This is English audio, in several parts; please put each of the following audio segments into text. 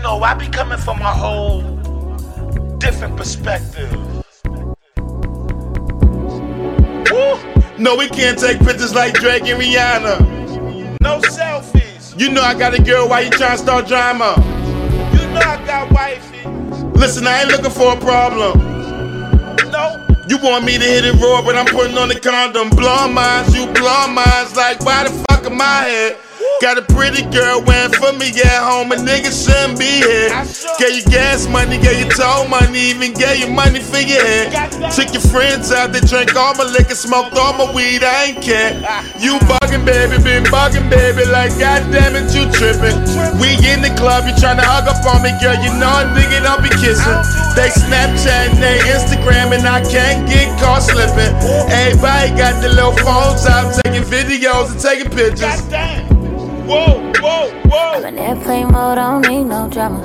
know, I be coming from a whole different perspective. Woo! No, we can't take pictures like Drake and Rihanna. No selfies. You know I got a girl, why you trying to start drama? You know I got wifey. Listen, I ain't looking for a problem. No. You want me to hit it raw, but I'm putting on the condom. Blonde minds, you blonde minds, like why the fuck am I here? Got a pretty girl waiting for me at home, a nigga shouldn't be here. Gave you gas money, gave you toll money, even gave you money for your hair. Took your friends out, they drank all my liquor, smoked all my weed, I ain't care. You bugging baby, been bugging baby, like goddamn it, you tripping. We in the club, you tryna hug up on me, girl, you know a nigga don't be kissing. They Snapchat and they Instagram, and I can't get caught slipping. Everybody got their little phones out, taking videos and taking pictures. Goddamn. Whoa, whoa, whoa. I'm in airplane mode, I don't need no drama.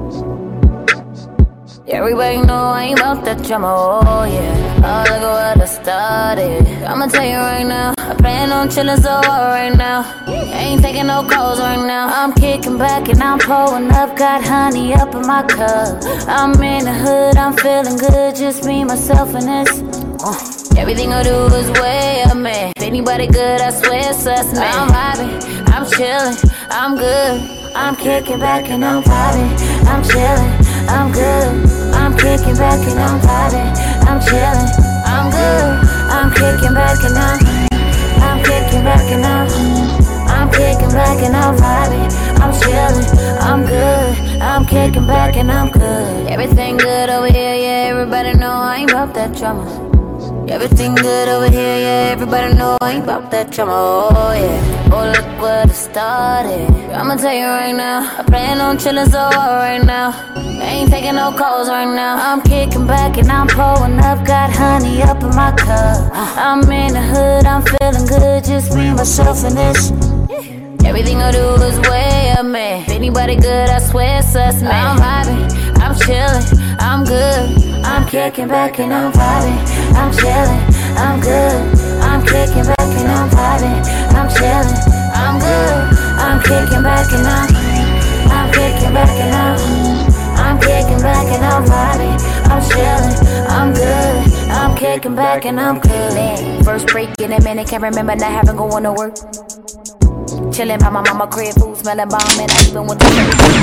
Everybody know I ain't about that drama, oh yeah. Oh, look at what I started. I'ma tell you right now, I plan on chillin' so hard right now. Ain't taking no calls right now. I'm kicking back and I'm pulling up, got honey up in my cup. I'm in the hood, I'm feeling good, just me, myself, and this. Everything I do is way up, man. If anybody good, I swear it's us, man. I'm vibing, I'm chillin', I'm good. I'm kicking back and I'm vibing. I'm chillin', I'm good. I'm kicking back and I'm vibing. I'm chillin', I'm good. I'm kicking back and I'm kicking back and I'm kicking back and I'm vibing. I'm chillin', I'm good. I'm kicking back and I'm good. Everything good over here, yeah. Everybody know I ain't about that drama. Everything good over here, yeah. Everybody know I ain't about that drama, oh yeah. Oh, look what I started. I'ma tell you right now, I plan on chillin' so hard right now. Ain't taking no calls right now. I'm kicking back and I'm pulling up, got honey up in my cup. I'm in the hood, I'm feeling good, just me, myself, and this. Everything I do is way up, man. If anybody good, I swear it's us, man. I'm vibing, I'm chillin', I'm good. I'm kicking back and I'm vibing. I'm chillin', I'm good. I'm kicking back and I'm vibing. I'm chillin', I'm good. I'm kicking back and I'm kicking back and I'm kicking back and I'm vibing. I'm chillin', I'm good. I'm kicking back and I'm good. First break in a minute, can't remember not having going to work. Chillin' by my mama crib, food smelling bomb, and I even went to church.